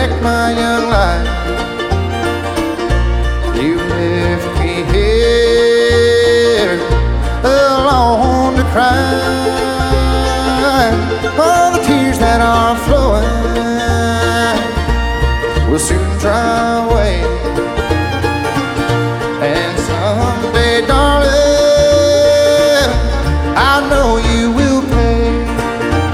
protect my young life. You left me here alone to cry.